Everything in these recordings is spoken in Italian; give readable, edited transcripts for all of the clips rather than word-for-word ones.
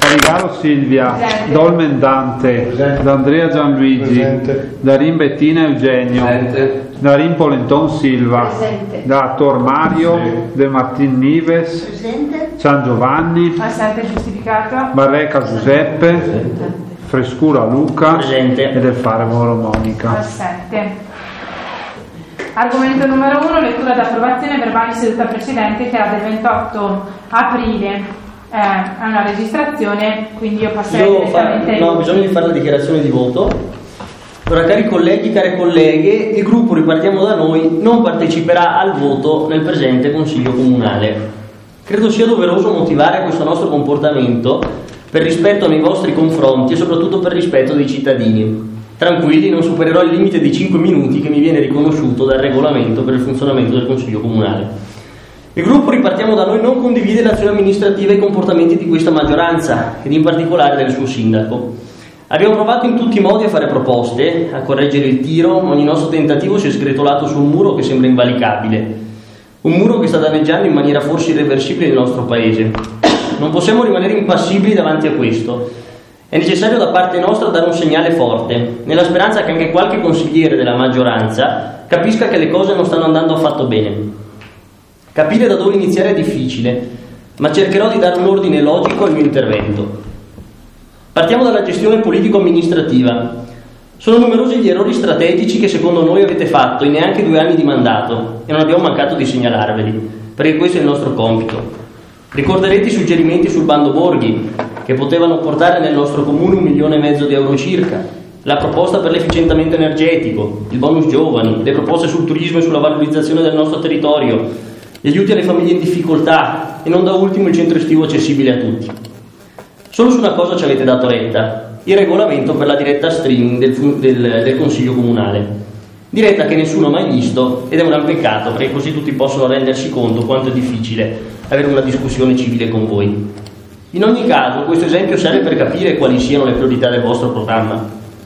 Carigalo Silvia, Presente. Dolmen Dante, Presente. D'Andrea Gianluigi, Presente. Darin Bettina Eugenio, Presente. Darin Polenton Silva, Presente. da Tor Mario, De Martin Nives, Presente. San Giovanni, Assente giustificato. Barreca Giuseppe, Frescura Luca Presente. e Del Fare Moro Monica. Assente. Argomento numero 1, lettura ed approvazione verbali seduta precedente, che era del 28 aprile. È una registrazione, quindi io passerei direttamente. No, bisogna di fare la dichiarazione di voto. Allora, cari colleghi, care colleghe, il gruppo Ripartiamo da Noi non parteciperà al voto nel presente Consiglio Comunale. Credo sia doveroso motivare questo nostro comportamento per rispetto nei vostri confronti e soprattutto per rispetto dei cittadini. Tranquilli, non supererò il limite di 5 minuti che mi viene riconosciuto dal regolamento per il funzionamento del Consiglio Comunale. Il gruppo Ripartiamo da Noi non condivide l'azione amministrativa e i comportamenti di questa maggioranza ed in particolare del suo sindaco. Abbiamo provato in tutti i modi a fare proposte, a correggere il tiro, ma ogni nostro tentativo si è sgretolato su un muro che sembra invalicabile. Un muro che sta danneggiando in maniera forse irreversibile il nostro paese. Non possiamo rimanere impassibili davanti a questo. È necessario da parte nostra dare un segnale forte, nella speranza che anche qualche consigliere della maggioranza capisca che le cose non stanno andando affatto bene. Capire da dove iniziare è difficile, ma cercherò di dare un ordine logico al mio intervento. Partiamo dalla gestione politico-amministrativa. Sono numerosi gli errori strategici che secondo noi avete fatto in neanche 2 anni di mandato e non abbiamo mancato di segnalarveli, perché questo è il nostro compito. Ricorderete i suggerimenti sul bando borghi, che potevano portare nel nostro comune 1,5 milioni di euro circa, la proposta per l'efficientamento energetico, il bonus giovani, le proposte sul turismo e sulla valorizzazione del nostro territorio, gli aiuti alle famiglie in difficoltà e non da ultimo il centro estivo accessibile a tutti. Solo su una cosa ci avete dato retta: il regolamento per la diretta streaming del Consiglio Comunale. Diretta che nessuno ha mai visto ed è un gran peccato, perché così tutti possono rendersi conto quanto è difficile avere una discussione civile con voi. In ogni caso, questo esempio serve per capire quali siano le priorità del vostro programma.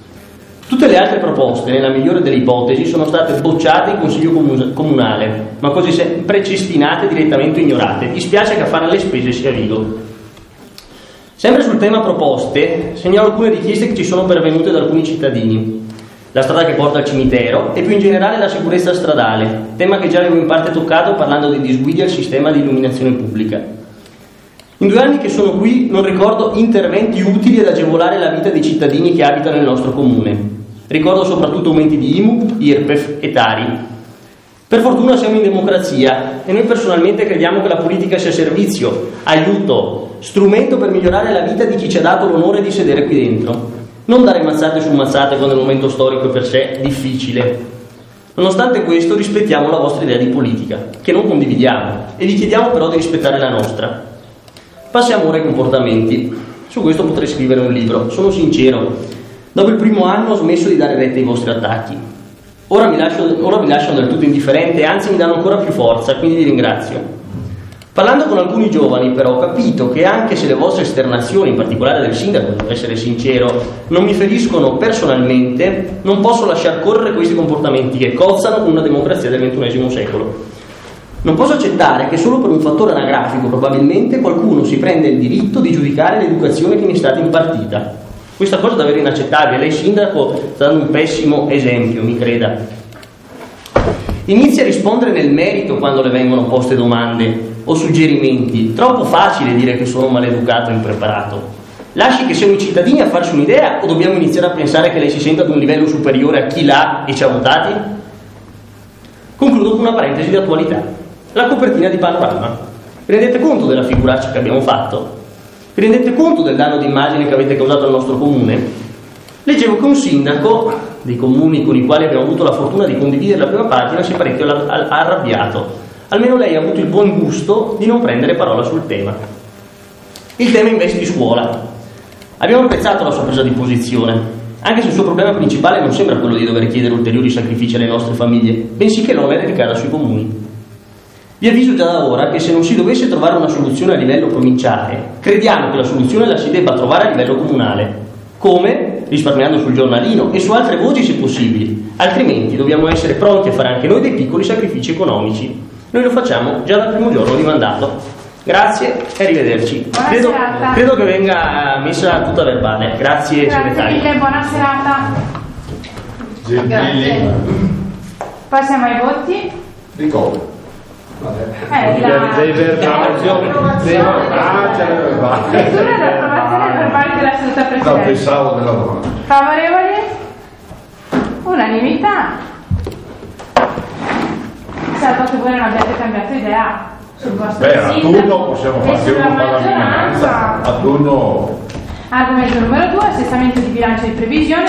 Tutte le altre proposte, nella migliore delle ipotesi, sono state bocciate in Consiglio Comunale, ma così sempre cestinate, direttamente ignorate. Dispiace che a fare le spese sia Vigo. Sempre sul tema proposte, segnalo alcune richieste che ci sono pervenute da alcuni cittadini. La strada che porta al cimitero e più in generale la sicurezza stradale, tema che già avevo in parte toccato parlando dei disguidi al sistema di illuminazione pubblica. In 2 anni che sono qui non ricordo interventi utili ad agevolare la vita dei cittadini che abitano nel nostro comune. Ricordo soprattutto aumenti di IMU, IRPEF e TARI. Per fortuna siamo in democrazia e noi personalmente crediamo che la politica sia servizio, aiuto, strumento per migliorare la vita di chi ci ha dato l'onore di sedere qui dentro. Non dare mazzate su mazzate quando il momento storico è per sé difficile. Nonostante questo rispettiamo la vostra idea di politica, che non condividiamo, e vi chiediamo però di rispettare la nostra. Passiamo ora ai comportamenti. Su questo potrei scrivere un libro, sono sincero. Dopo il primo anno ho smesso di dare retta ai vostri attacchi. Ora mi lasciano del tutto indifferente e anzi mi danno ancora più forza, quindi vi ringrazio. Parlando con alcuni giovani però ho capito che anche se le vostre esternazioni, in particolare del sindaco, devo essere sincero, non mi feriscono personalmente, non posso lasciar correre questi comportamenti che cozzano con una democrazia del XXI secolo. Non posso accettare che solo per un fattore anagrafico probabilmente qualcuno si prenda il diritto di giudicare l'educazione che mi è stata impartita. Questa cosa è davvero inaccettabile. Lei sindaco sta dando un pessimo esempio, mi creda. Inizi a rispondere nel merito quando le vengono poste domande o suggerimenti. Troppo facile dire che sono maleducato e impreparato. Lasci che siano i cittadini a farsi un'idea o dobbiamo iniziare a pensare che lei si senta ad un livello superiore a chi l'ha e ci ha votati? Concludo con una parentesi di attualità. La copertina di Panorama. Vi rendete conto della figuraccia che abbiamo fatto? Vi rendete conto del danno d'immagine che avete causato al nostro comune? Leggevo che un sindaco dei comuni con i quali abbiamo avuto la fortuna di condividere la prima pagina si è parecchio arrabbiato. Almeno lei ha avuto il buon gusto di non prendere parola sul tema. Il tema investi scuola. Abbiamo apprezzato la sua presa di posizione, anche se il suo problema principale non sembra quello di dover chiedere ulteriori sacrifici alle nostre famiglie, bensì che l'onere ricada sui comuni. Vi avviso già da ora che se non si dovesse trovare una soluzione a livello provinciale, crediamo che la soluzione la si debba trovare a livello comunale. Come? Risparmiando sul giornalino e su altre voci se possibili. Altrimenti dobbiamo essere pronti a fare anche noi dei piccoli sacrifici economici. Noi lo facciamo già dal primo giorno di mandato. Grazie e arrivederci. Credo che venga messa tutta verbale. Grazie segretario. Mille, buona serata. Gentili. Passiamo ai voti. Ricordo. Dei verbali. Lettura dell'approvazione verbale della seduta No, precedente. pensavo della domanda. Favorevoli? Unanimità. Salvo che voi non abbiate cambiato idea sul vostro Beh, a sindaco turno possiamo e fare sulla uno per la minoranza. maggioranza. A turno. Argomento numero 2, assestamento di bilancio di previsione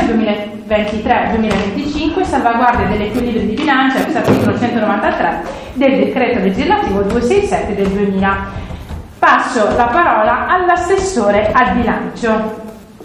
2023-2025, salvaguardia dell'equilibrio di bilancio ex articolo 193 del decreto legislativo 267 del 2000. Passo la parola all'assessore al bilancio.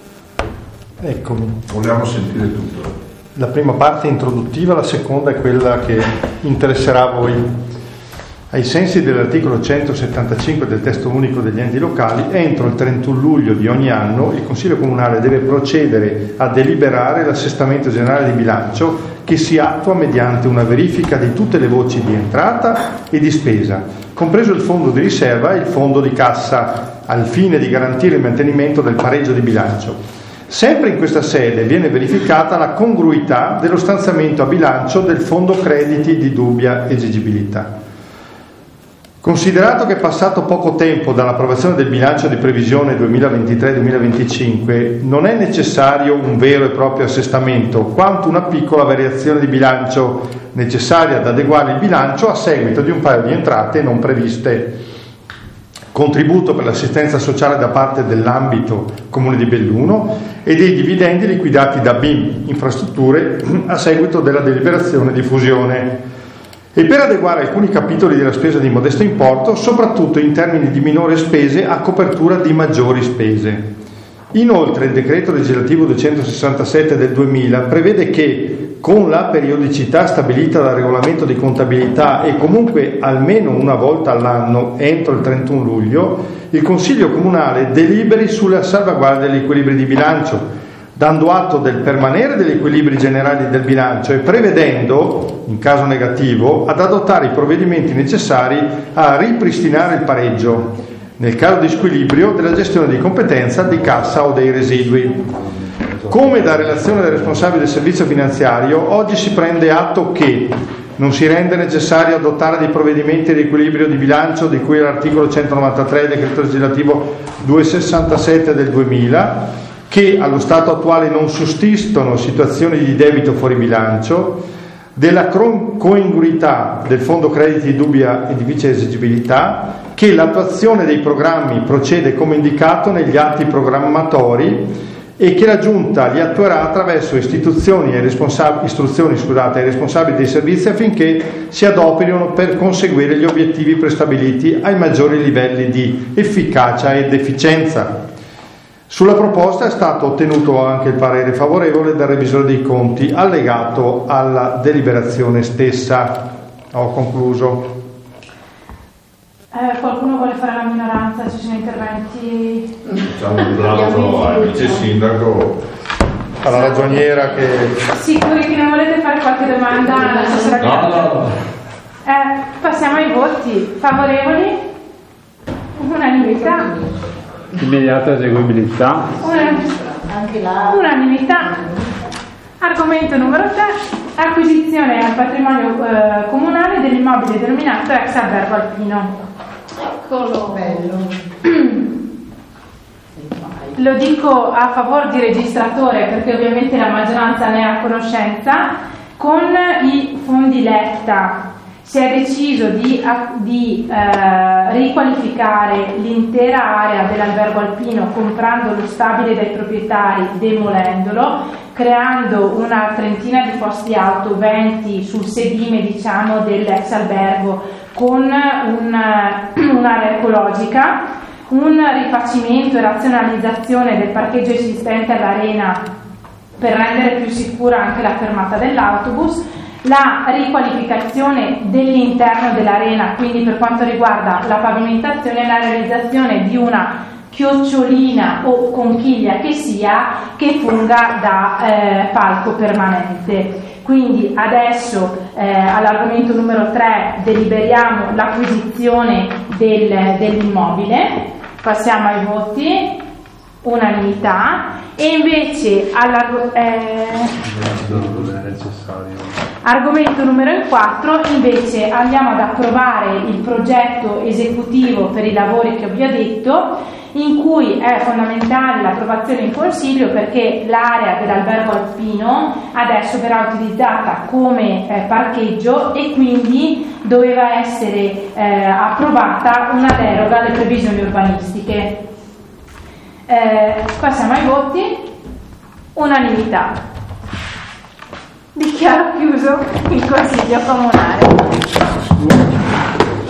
Eccomi. Vogliamo sentire tutto. La prima parte è introduttiva, la seconda è quella che interesserà a voi. Ai sensi dell'articolo 175 del testo unico degli enti locali, entro il 31 luglio di ogni anno il Consiglio Comunale deve procedere a deliberare l'assestamento generale di bilancio, che si attua mediante una verifica di tutte le voci di entrata e di spesa, compreso il fondo di riserva e il fondo di cassa, al fine di garantire il mantenimento del pareggio di bilancio. Sempre in questa sede viene verificata la congruità dello stanziamento a bilancio del fondo crediti di dubbia esigibilità. Considerato che è passato poco tempo dall'approvazione del bilancio di previsione 2023-2025, non è necessario un vero e proprio assestamento, quanto una piccola variazione di bilancio necessaria ad adeguare il bilancio a seguito di un paio di entrate non previste. Contributo per l'assistenza sociale da parte dell'ambito Comune di Belluno e dei dividendi liquidati da BIM Infrastrutture a seguito della deliberazione di fusione. E per adeguare alcuni capitoli della spesa di modesto importo, soprattutto in termini di minore spese a copertura di maggiori spese. Inoltre il decreto legislativo 267 del 2000 prevede che, con la periodicità stabilita dal regolamento di contabilità e comunque almeno una volta all'anno entro il 31 luglio, il Consiglio Comunale deliberi sulla salvaguardia degli equilibri di bilancio, dando atto del permanere degli equilibri generali del bilancio e prevedendo, in caso negativo, ad adottare i provvedimenti necessari a ripristinare il pareggio, nel caso di squilibrio della gestione di competenza, di cassa o dei residui. Come da relazione del responsabile del servizio finanziario, oggi si prende atto che non si rende necessario adottare dei provvedimenti di equilibrio di bilancio di cui all'articolo 193 del decreto legislativo 267 del 2000, che allo stato attuale non sussistono situazioni di debito fuori bilancio, della coingruità del fondo crediti di dubbia e difficile esigibilità, che l'attuazione dei programmi procede come indicato negli atti programmatori e che la Giunta li attuerà attraverso istruzioni ai responsabili dei servizi affinché si adoperino per conseguire gli obiettivi prestabiliti ai maggiori livelli di efficacia ed efficienza. Sulla proposta è stato ottenuto anche il parere favorevole del revisore dei conti allegato alla deliberazione stessa. Ho concluso. Qualcuno vuole fare la minoranza? Ci sono interventi? Facciamo un applauso al vice sindaco. Alla ragioniera che... Sicuri che non volete fare qualche domanda all'assessore? No. Passiamo ai voti. Favorevoli? Unanimità. Immediata eseguibilità. Unanimità. Argomento numero 3: acquisizione al patrimonio comunale dell'immobile denominato ex albergo alpino. Eccolo, bello. Lo dico a favore di registratore perché ovviamente la maggioranza ne è a conoscenza. Con i fondi Letta si è deciso di riqualificare l'intera area dell'albergo alpino comprando lo stabile dai proprietari, demolendolo, creando una trentina di posti alto, 20 sul sedime diciamo dell'ex albergo, con un'area ecologica, un rifacimento e razionalizzazione del parcheggio esistente all'arena per rendere più sicura anche la fermata dell'autobus, la riqualificazione dell'interno dell'arena, quindi per quanto riguarda la pavimentazione e la realizzazione di una chiocciolina o conchiglia che sia, che funga da palco permanente. Quindi adesso all'argomento numero 3 deliberiamo l'acquisizione dell'immobile. Passiamo ai voti, unanimità. E invece argomento numero 4, invece andiamo ad approvare il progetto esecutivo per i lavori che vi ho detto, in cui è fondamentale l'approvazione in consiglio perché l'area dell'albergo alpino adesso verrà utilizzata come parcheggio e quindi doveva essere approvata una deroga alle previsioni urbanistiche. Passiamo ai voti, unanimità. Dichiaro chiuso il consiglio comunale.